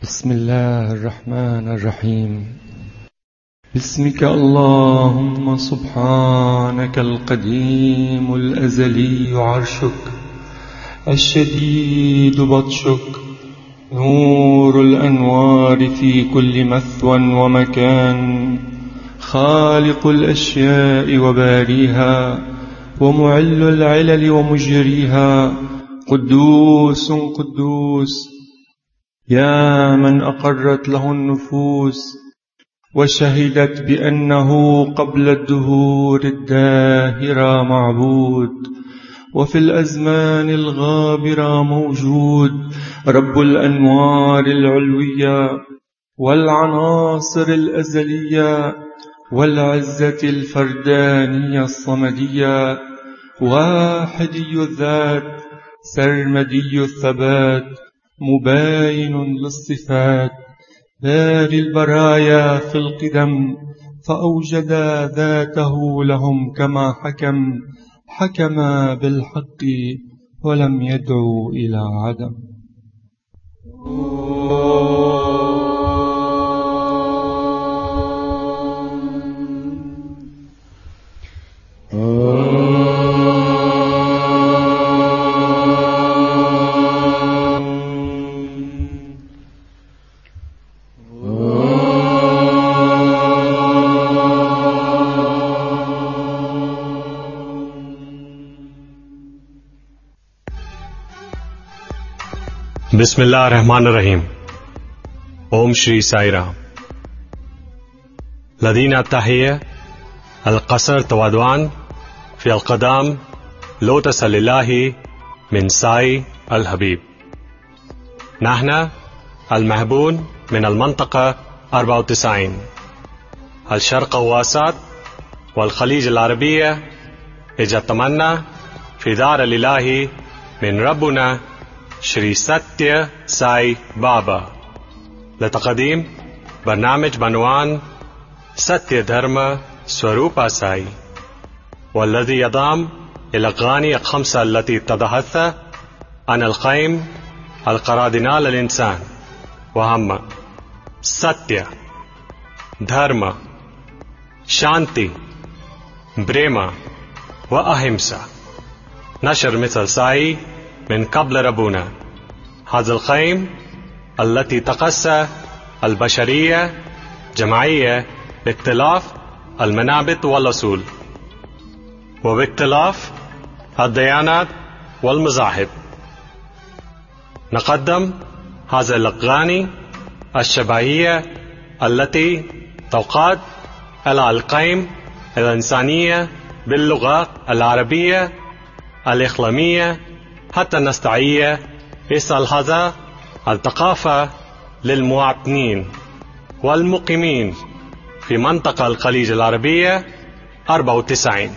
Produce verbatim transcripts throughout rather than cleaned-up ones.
بسم الله الرحمن الرحيم. باسمك اللهم سبحانك القديم الأزلي عرشك، الشديد بطشك، نور الأنوار في كل مثوى ومكان، خالق الأشياء وباريها، ومعل العلل ومجريها، قدوس قدوس، يا من أقرت له النفوس وشهدت بأنه قبل الدهور الداهرة معبود، وفي الأزمان الغابرة موجود، رب الأنوار العلوية والعناصر الأزلية والعزة الفردانية الصمدية، واحدي الذات سرمدي الثبات، مباين للصفات، باري البرايا في القدم، فأوجد ذاته لهم كما حكم حكم بالحق ولم يدعو إلى عدم. بسم الله الرحمن الرحيم. Om श्री साई राम. لدينا التحية القصر توادوان في القدام لوتس لله من ساي الحبيب. نحن المهبون من المنطقة أربعة وتسعين، الشرق الوسط والخليج العربية، اجتمعنا في دار الإله من ربنا شري ستيا ساي بابا لتقديم برنامج بعنوان ستيا دھرما سوروبا ساي، والذي يضم الأغاني الخمسة التي تتحدث عن القيم القرادينال للإنسان، وهم ستيا، دھرما، شانتي، بريما وأهمسا. نشر مثل ساي من قبل ربنا هذا القيم التي تقص البشرية جماعية باختلاف المنابت والأصول، وباختلاف الديانات والمذاهب. نقدم هذه الأغاني الشبهية التي توقد على القيم الإنسانية باللغة العربية الإقليمية حتى نستطيع إيصال هذا الثقافة للمواطنين والمقيمين في منطقة الخليج العربية أربعة وتسعين.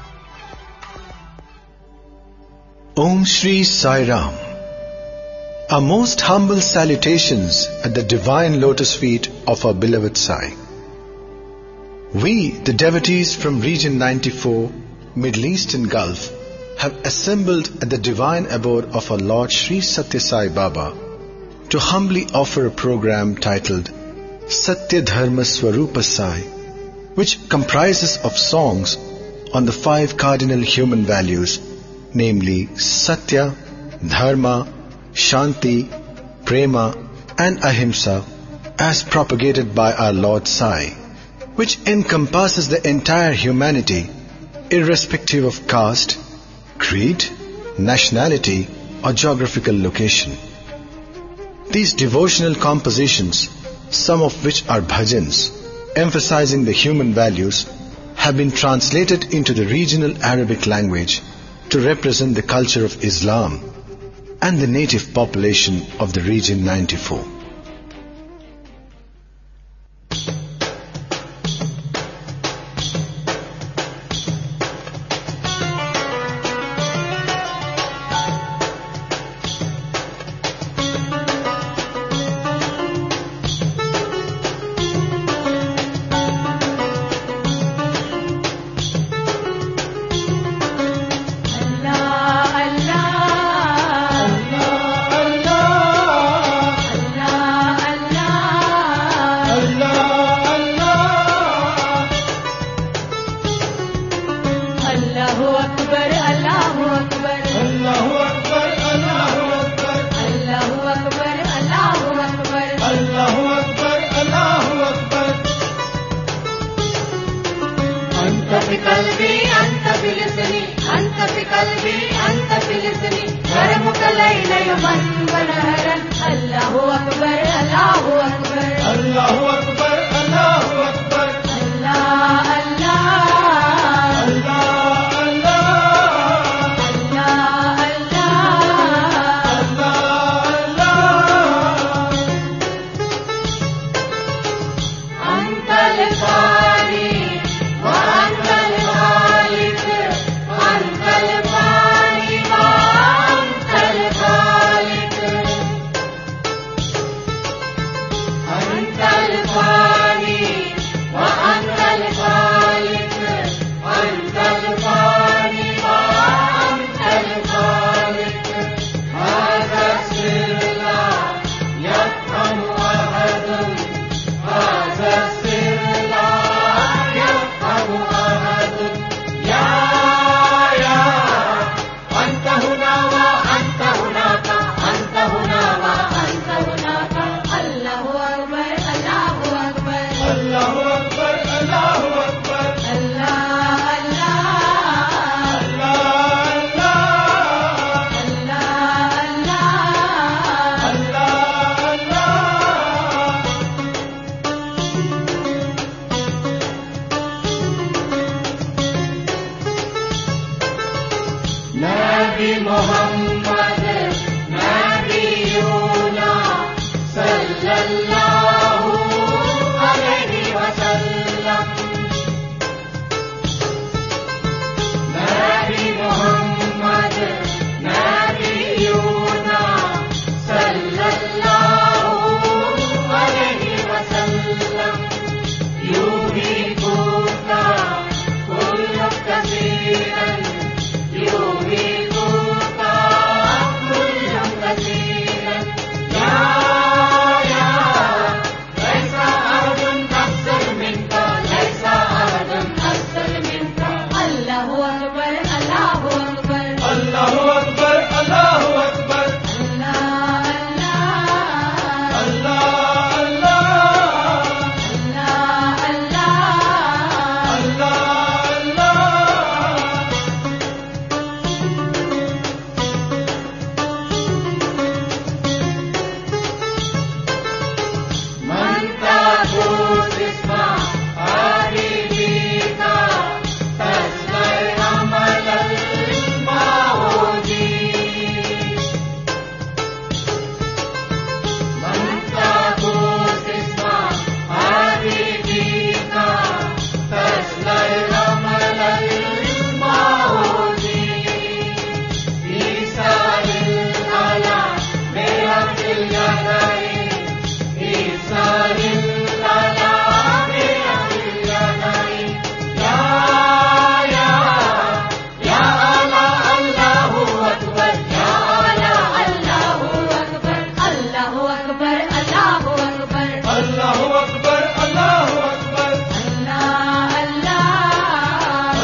Om Shri Sai Ram. Our most humble salutations at the divine lotus feet of our beloved Sai. We, the devotees from Region ninety-four, Middle East and Gulf, have assembled at the divine abode of our Lord Sri Satya Sai Baba to humbly offer a program titled Satya Dharma Swarupa Sai, which comprises of songs on the five cardinal human values, namely Satya, Dharma, Shanti, Prema and Ahimsa, as propagated by our Lord Sai, which encompasses the entire humanity irrespective of caste, creed, nationality or geographical location. These devotional compositions, some of which are bhajans, emphasizing the human values, have been translated into the regional Arabic language to represent the culture of Islam and the native population of the Region ninety-four. Allah, Allah, Allah, Allah, Allah. Akbar अल्लाह अकबर अल्लाह अकबर अल्लाह अकबर अल्लाह अल्लाह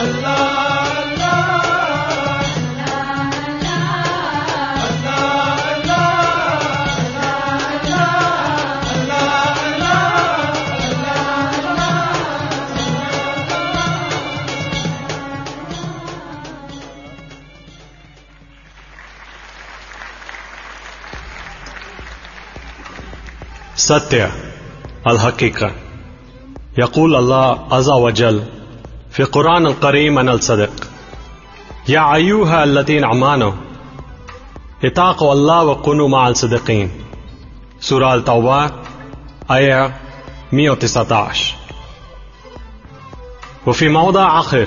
सत्य अल हकीकत यकूल अल्लाह अज़्ज़ा वजल फ़ी कुरान अल करीम अन अल सदिक या अय्युहा अल्लज़ीना आमनू इत्तक़ु अल्लाह व कुनू मअल सदिक़ीन सूरा अल तौबा आया एक सौ उनतालीस वफ़ी मौदा आखिर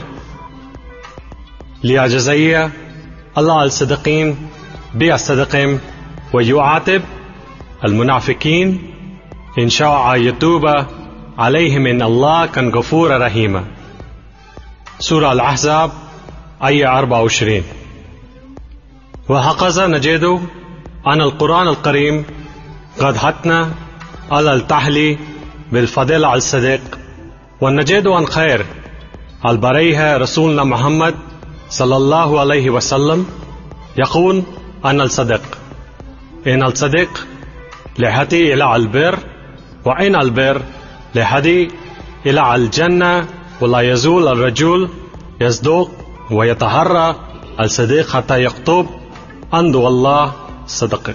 लियजज़िया अल्लाह अल सदिक़ीन बिअस-सदिक़िन व युआतिब अल मुनाफ़िक़ीन इन शाअ यतूब अलैहिम इन अल्लाह कन गफूर रहीम सूरा अल अहज़ाब आया अरबा वइश्रीन व हक़ज़ा नजदु अन अल कुरान अल करीम क़द हतना अल तहली बिल फ़दल अल सदिक़ व नजदु अन खैर अल बरैह रसूलना मुहम्मद सल्लल्लाहु अलैहि वसल्लम यक़ूल अन अल सदिक़ इन अल सदिक़ लहदी इला अल बिर व इन अल बिर लहदी इला अल जन्ना व ला यज़ूल अल रजूल यस्दुक़ व यतहर्रा अल सदीक़ हत्ता यक्तुब अंदु अल्लाह सदक़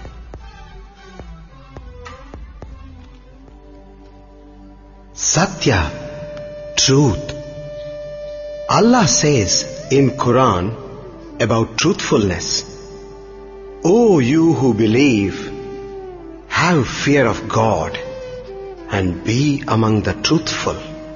Satya, truth. Allah says in Quran about truthfulness, O you who believe, have fear of God and be among the truthful.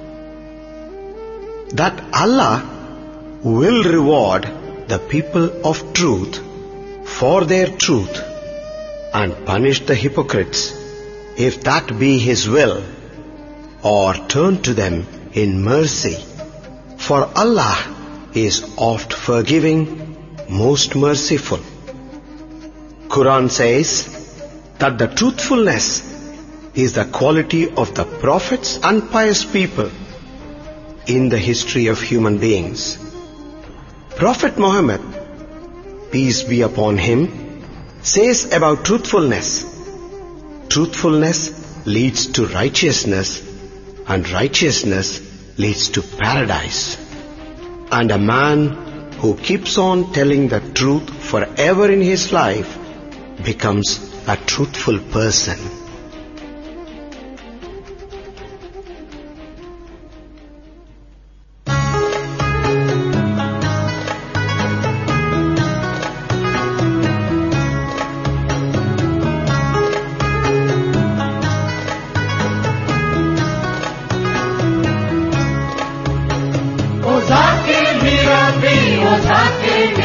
That Allah will reward the people of truth for their truth and punish the hypocrites if that be His will, or turn to them in mercy. For Allah is oft forgiving, most merciful. Quran says that the truthfulness is the quality of the prophets and pious people in the history of human beings. Prophet Muhammad, peace be upon him, says about truthfulness, truthfulness leads to righteousness, and righteousness leads to paradise. And a man who keeps on telling the truth forever in his life becomes a truthful person.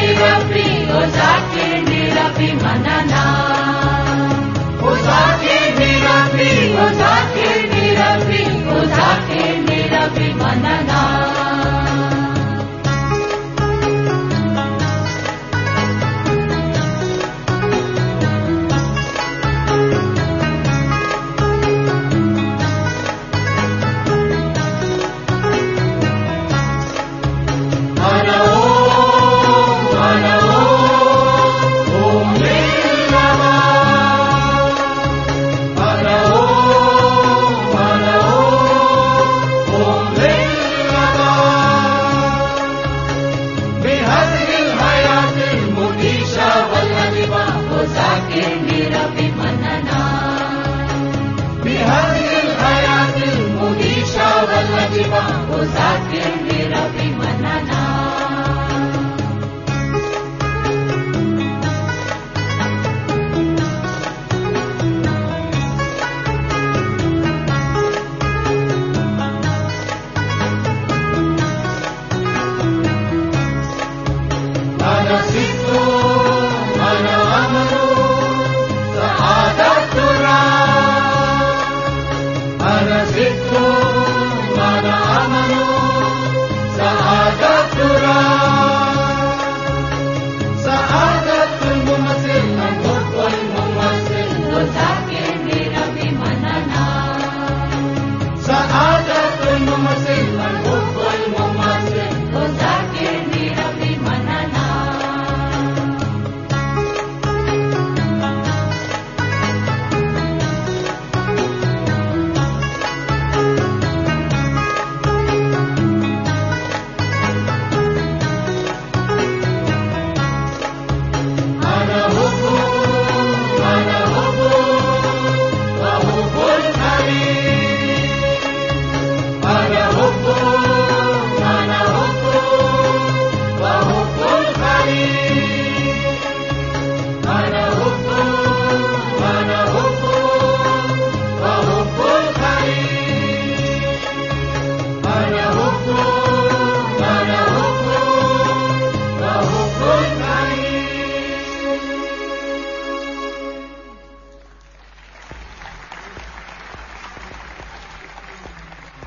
Zakir Nirabi Manana, O Zakir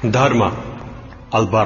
धर्म البر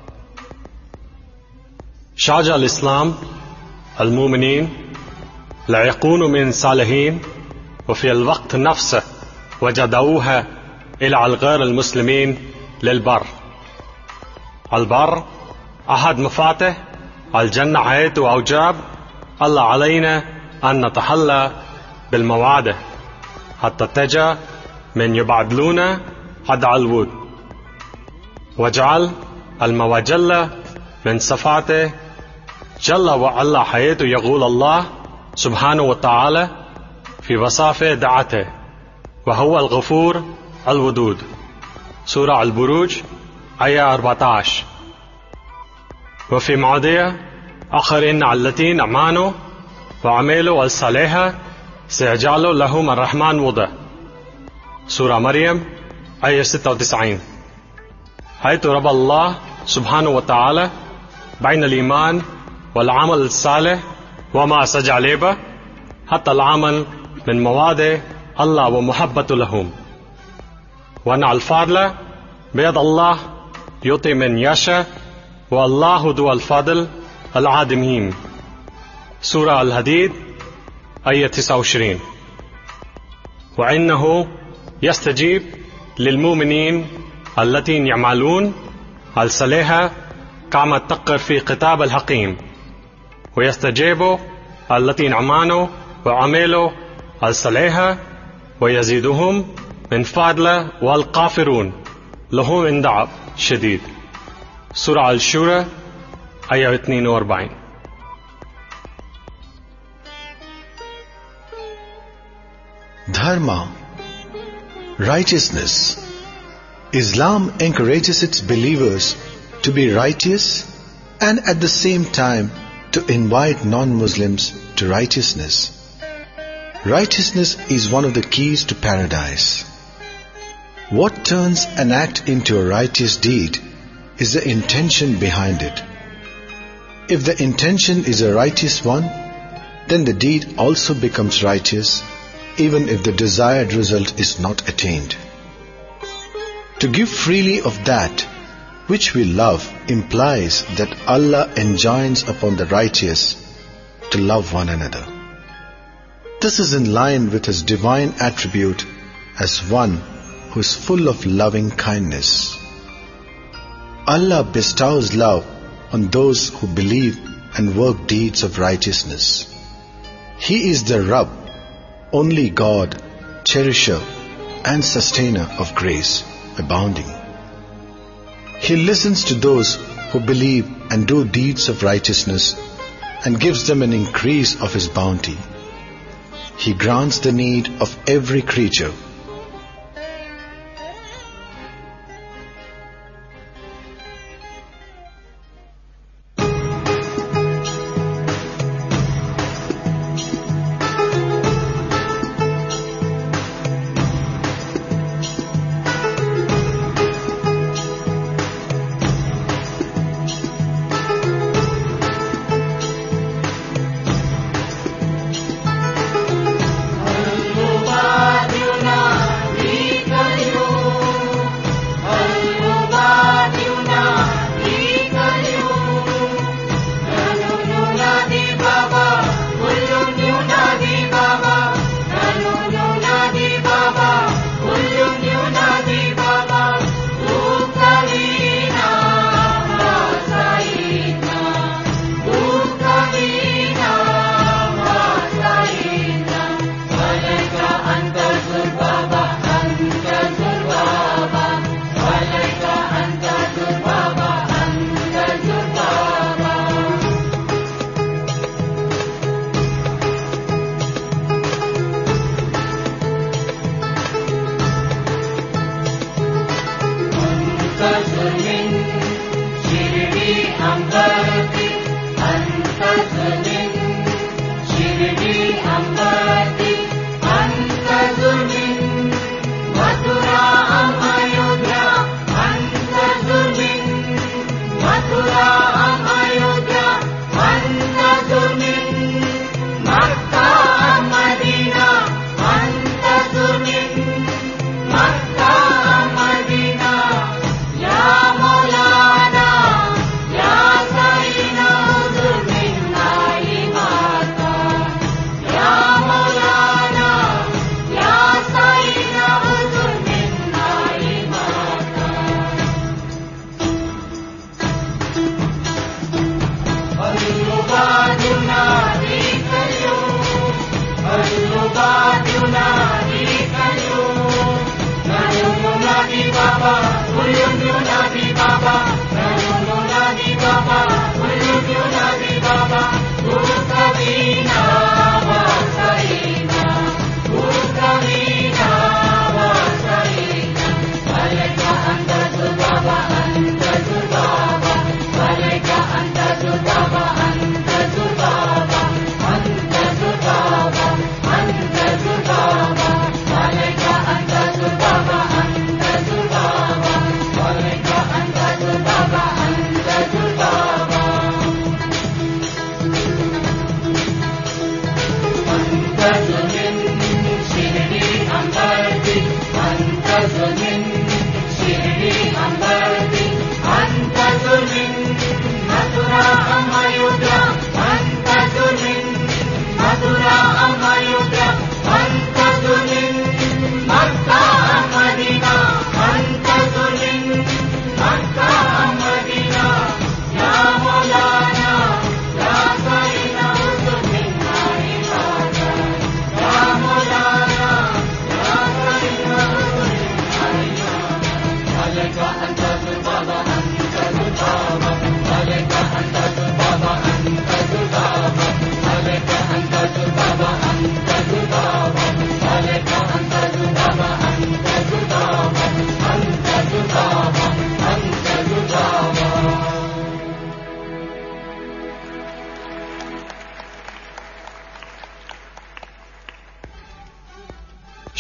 شجع الإسلام المؤمنين ليكونوا من صالحين وفي الوقت نفسه وجدوها إلى الغير المسلمين للبر. البر أحد مفاتيح الجنة حيث أوجب الله علينا أن نتحلى بالموعد حتى تجا من يبعدلون حد الود وجعل الموجلة من صفاته جل وعلا حيث يقول الله سبحانه وتعالى في وصف دعته وهو الغفور الودود. سورة البروج آية أربعة عشر. وفي مواضيع آخر إن الذين آمنوا وعملوا الصالحات سيجعل لهم الرحمن ودا. سورة مريم آية ستة وتسعين. حيث ربط الله سبحانه وتعالى بين الإيمان والعمل الصالح وما سجع به حتى العمل من مواد الله ومحبة لهم، وأن الفضل بيد الله يعطي من يشاء والله ذو الفضل العظيم. سورة الحديد آية تسعة وعشرين. وإنه يستجيب للمؤمنين الذين يعملون الصالحات كما تقر في كتاب الحكيم، ويستجيب الذين آمنوا وعملوا الصالحات ويزيدهم من فضله والكافرون لهم عذاب شديد. سورة الشورى آية اثنين وأربعين. Dharma, righteousness. Islam encourages its believers to be righteous and at the same time to invite non-Muslims to righteousness. Righteousness is one of the keys to paradise. What turns an act into a righteous deed is the intention behind it. If the intention is a righteous one, then the deed also becomes righteous, even if the desired result is not attained. To give freely of that which we love implies that Allah enjoins upon the righteous to love one another. This is in line with His divine attribute as one who is full of loving kindness. Allah bestows love on those who believe and work deeds of righteousness. He is the Rabb, only God, cherisher and sustainer of grace, abounding. He listens to those who believe and do deeds of righteousness and gives them an increase of His bounty. He grants the need of every creature. يبادلنا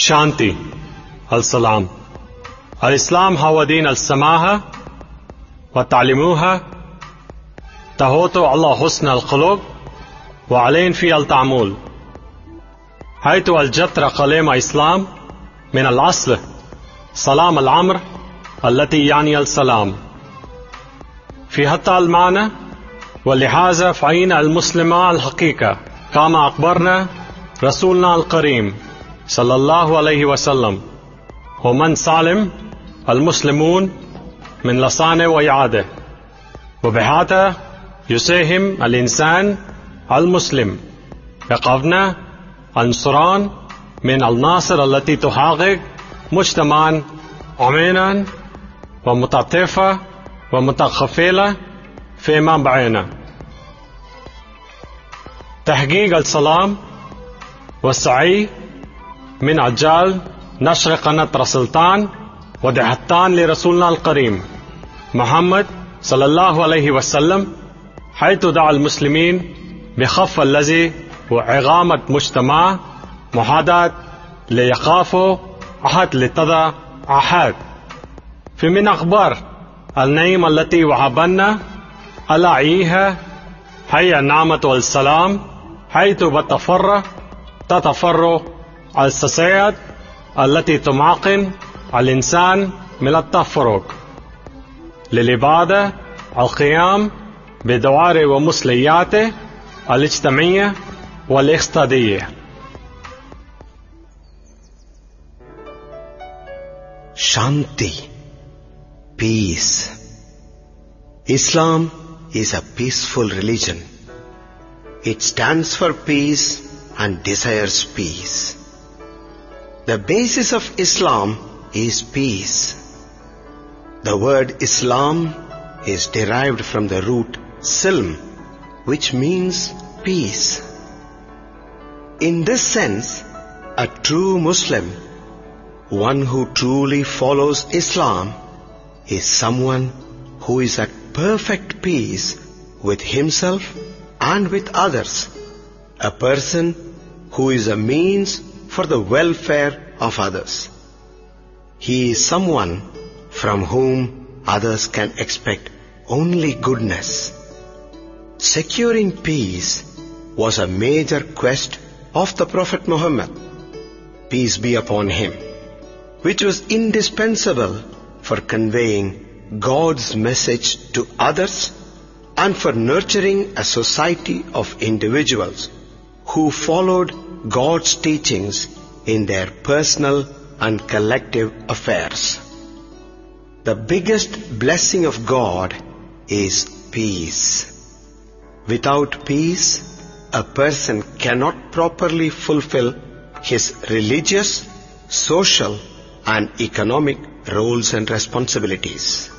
شانتي السلام. الإسلام هو دين السماحة وتعلموها تهوتو الله حسن الخلق وعلين في التعامل، حيث الجتر كلمة إسلام من الأصل سلام الأمر التي يعني السلام في حتى المعنى، ولهذا فإن المسلم الحقيقة كما أخبرنا رسولنا الكريم صلى الله عليه وسلم ومن سالم المسلمون من لسانه ويده، وبهذا يساهم الإنسان المسلم بقونا النصران من الناصر التي تحقق مجتمعا أمينا ومتعاطفا ومتكافلا فيما بيننا. تحقيق السلام والسعي من أجل نشر قناة رسولتان ودعتان لرسولنا الكريم محمد صلى الله عليه وسلم، حيث دعا المسلمين بخف الذي وإقامة مجتمع محدد ليخافوا أحد لتضع أحد. في من أخبار النعيم التي وهبنا على إيها هي النعمة والسلام، حيث بتفر تتفر السسيات التي تماكن الإنسان من التفرق للعبادة القيام بدوار ومسؤولياته الاجتماعية والاقتصادية. Shanti, peace. Islam is a peaceful religion. It stands for peace and desires peace. The basis of Islam is peace. The word Islam is derived from the root silm, which means peace. In this sense, a true Muslim, one who truly follows Islam, is someone who is at perfect peace with himself and with others, a person who is a means for the welfare of others. He is someone from whom others can expect only goodness. Securing peace was a major quest of the Prophet Muhammad, peace be upon him, which was indispensable for conveying God's message to others and for nurturing a society of individuals who followed God's teachings in their personal and collective affairs. The biggest blessing of God is peace. Without peace, a person cannot properly fulfill his religious, social, and economic roles and responsibilities.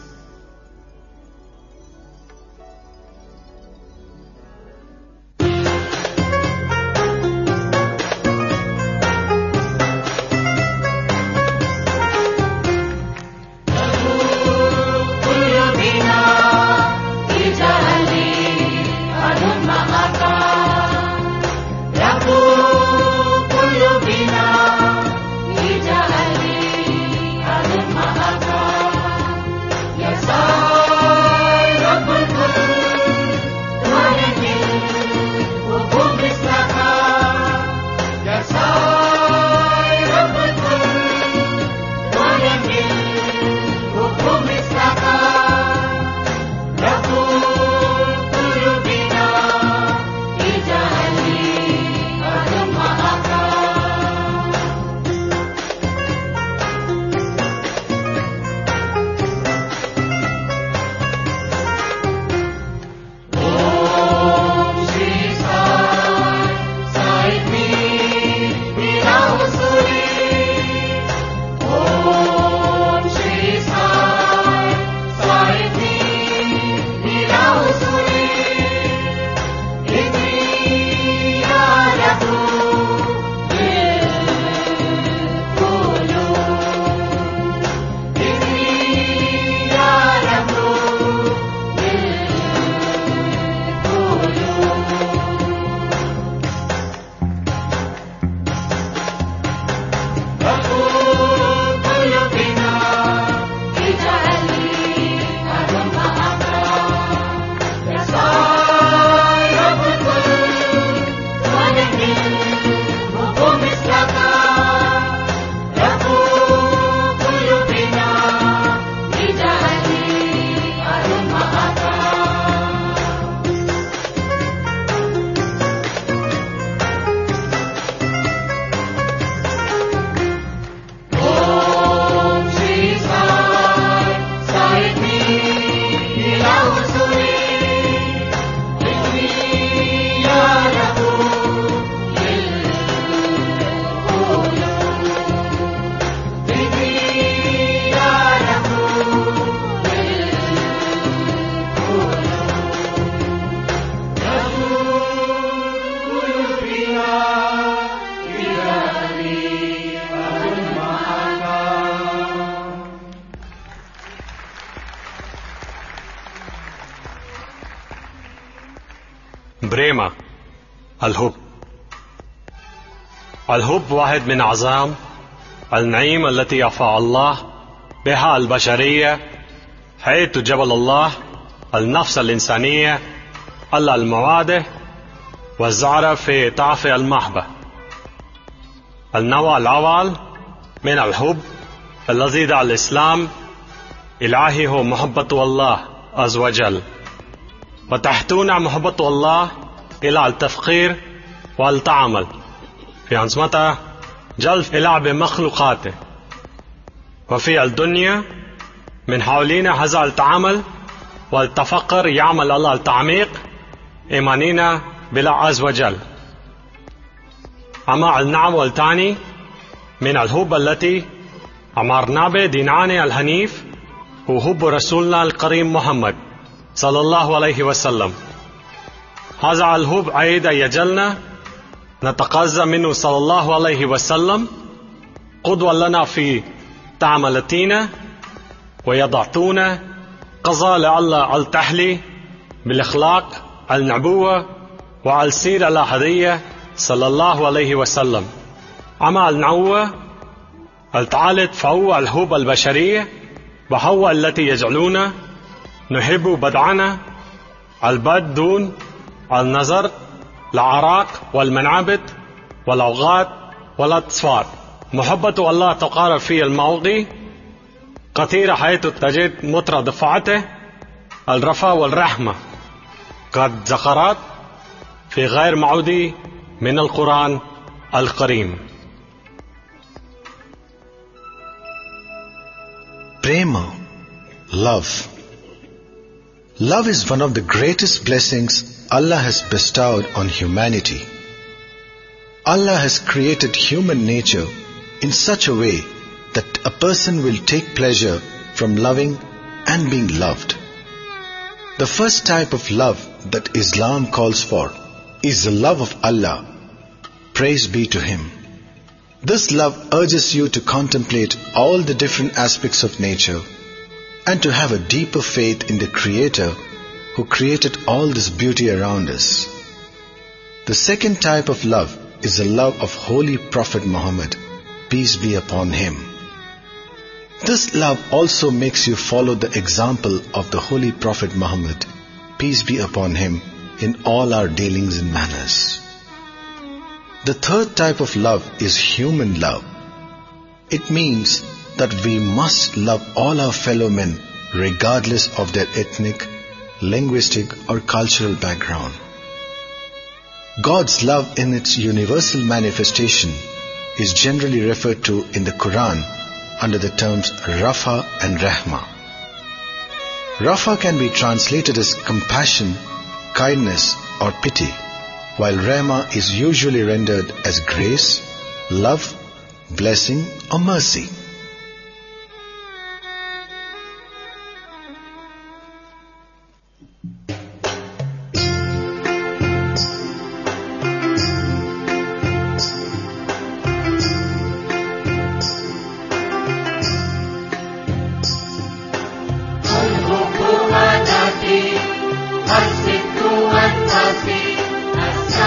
بريمة الحب. الحب واحد من أعظم النعيم التي يرفع الله بها البشرية، حيث جبل الله النفس الإنسانية على المواده والزعر في طرف المحبة. النوع الأول من الحب الذي دعا الإسلام إلهي هو محبة الله عز وجل، وتحتون محبة الله إلى التفكير والتعامل في أنظمته جلب إلى بمخلوقاته، وفي الدنيا من حولنا هذا التعامل والتفكر يعمل على التعميق إيماننا بالله عز وجل. أما النوع الثاني من الحب التي أمرنا به ديننا الحنيف هو حب رسولنا الكريم محمد صلى الله عليه وسلم. هذا الحب أيضا يجعلنا نتقاضى منه صلى الله عليه وسلم قدوة لنا في تعاملاتنا، ويضعتنا قضاء لله التحلي بالأخلاق النبوة والسيرة الهدية صلى الله عليه وسلم. أما النوع الثالث فهو الحب البشرية، وهو التي يجعلنا نحب بدعنا البد دون النظر الأعراق والمنابت والأوقات والأطفال. محبة الله تقارب في المواضع كثيرة، حيث تجد مترادفاته الرفا والرحمة قد ذكرت في غير موضع من القرآن الكريم. Prema, love. Love is one of the greatest blessings Allah has bestowed on humanity. Allah has created human nature in such a way that a person will take pleasure from loving and being loved. The first type of love that Islam calls for is the love of Allah. Praise be to Him. This love urges you to contemplate all the different aspects of nature and to have a deeper faith in the Creator who created all this beauty around us. The second type of love is the love of Holy Prophet Muhammad, peace be upon him. This love also makes you follow the example of the Holy Prophet Muhammad, peace be upon him, in all our dealings and manners. The third type of love is human love. It means that we must love all our fellow men regardless of their ethnic, linguistic or cultural background. God's love in its universal manifestation is generally referred to in the Quran under the terms Rafa and Rahma. Rafa can be translated as compassion, kindness or pity, while Rahma is usually rendered as grace, love, blessing or mercy.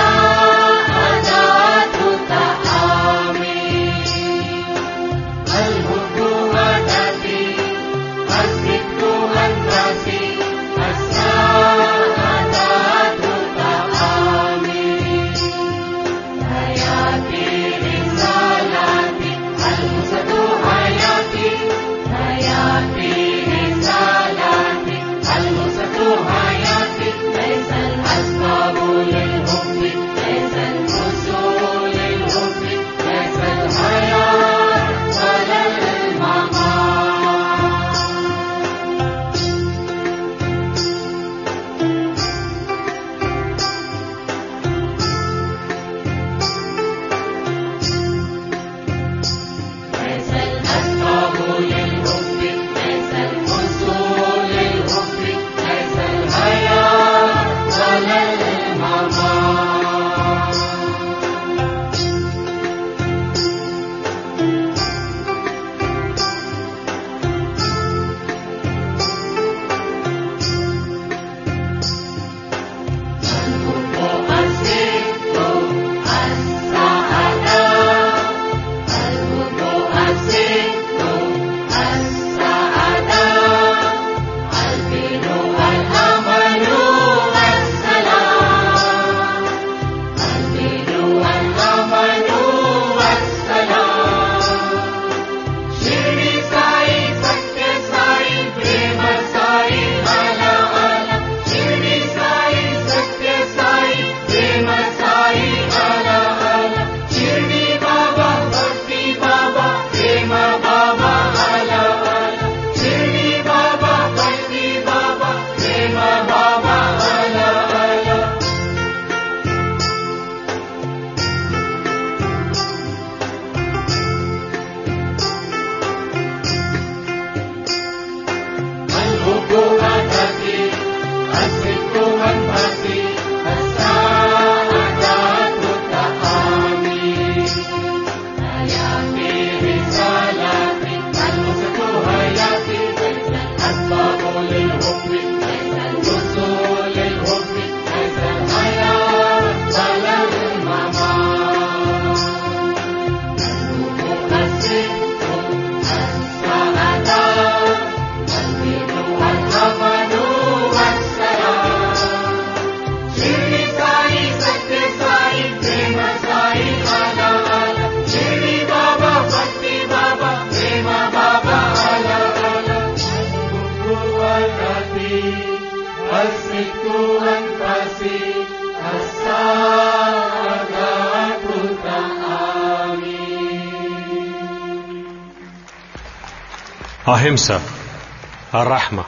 الحب أهمسة الرحمة.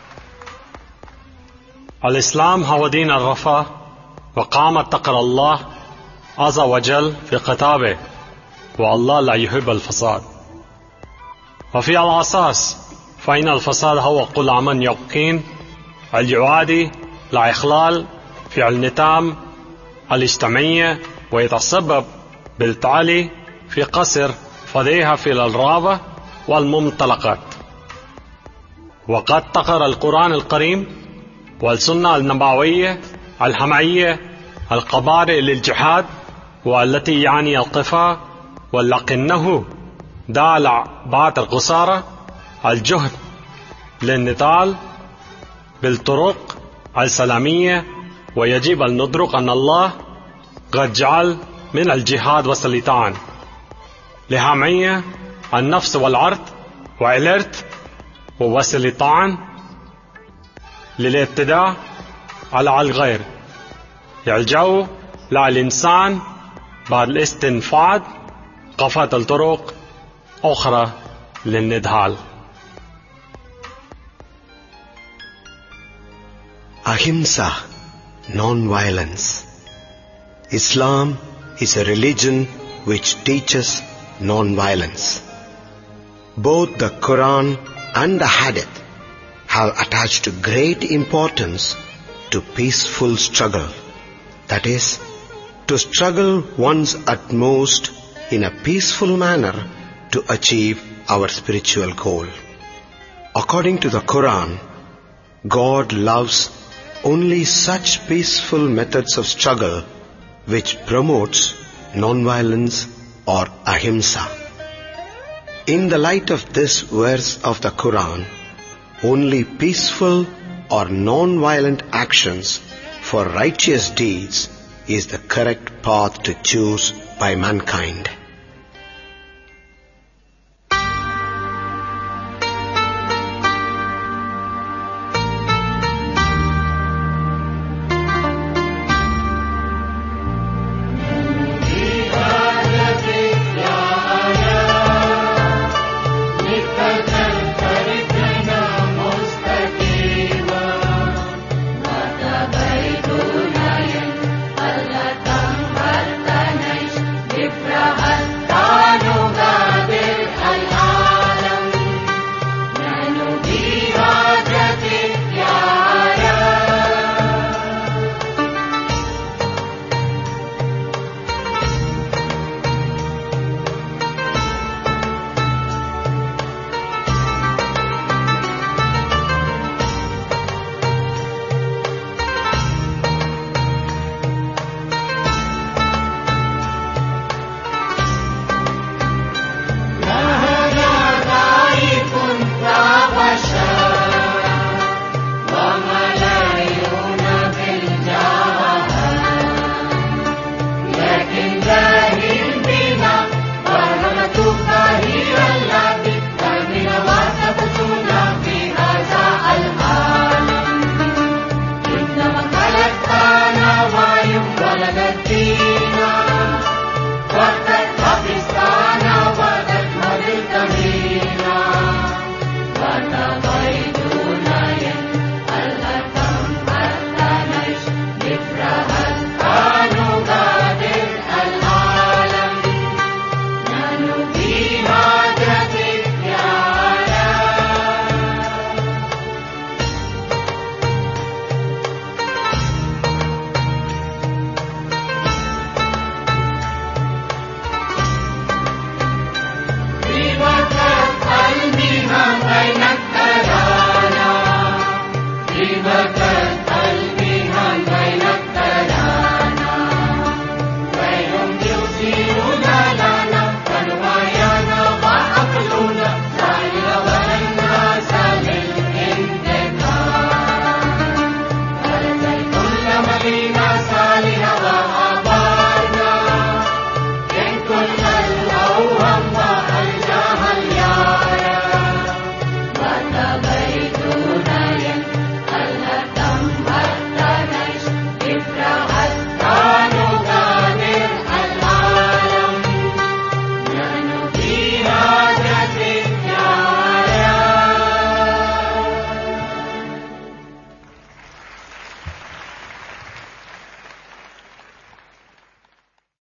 الإسلام هو دين الرفاه، وقامت تقر الله عز وجل في كتابه، والله لا يحب الفساد. وفي الأساس فإن الفساد هو كل عمل يقين اليعادي لإخلال في النظام الاجتماعي، ويتسبب بالتالي في قصر فضيحة في الرابة والممتلكات. وقد تقر القرآن الكريم والسنة النبوية الحمائية القبائل للجهاد، والتي يعني القفا، ولكنه دال بعد الخسارة الجهد للنضال بالطرق السلامية. ويجب أن ندرك أن الله قد جعل من الجهاد وسيلتان لحماية النفس والعرض، والإرث، ووسيلتان للاعتداء على الغير يلجأ للإنسان بعد الاستنفاد كافة الطرق أخرى للنضال. Ahimsa, non-violence. Islam is a religion which teaches non-violence. Both the Quran and the Hadith have attached great importance to peaceful struggle. That is, to struggle one's utmost in a peaceful manner to achieve our spiritual goal. According to the Quran, God loves only such peaceful methods of struggle which promotes non-violence or ahimsa. In the light of this verse of the Quran, only peaceful or non-violent actions for righteous deeds is the correct path to choose by mankind.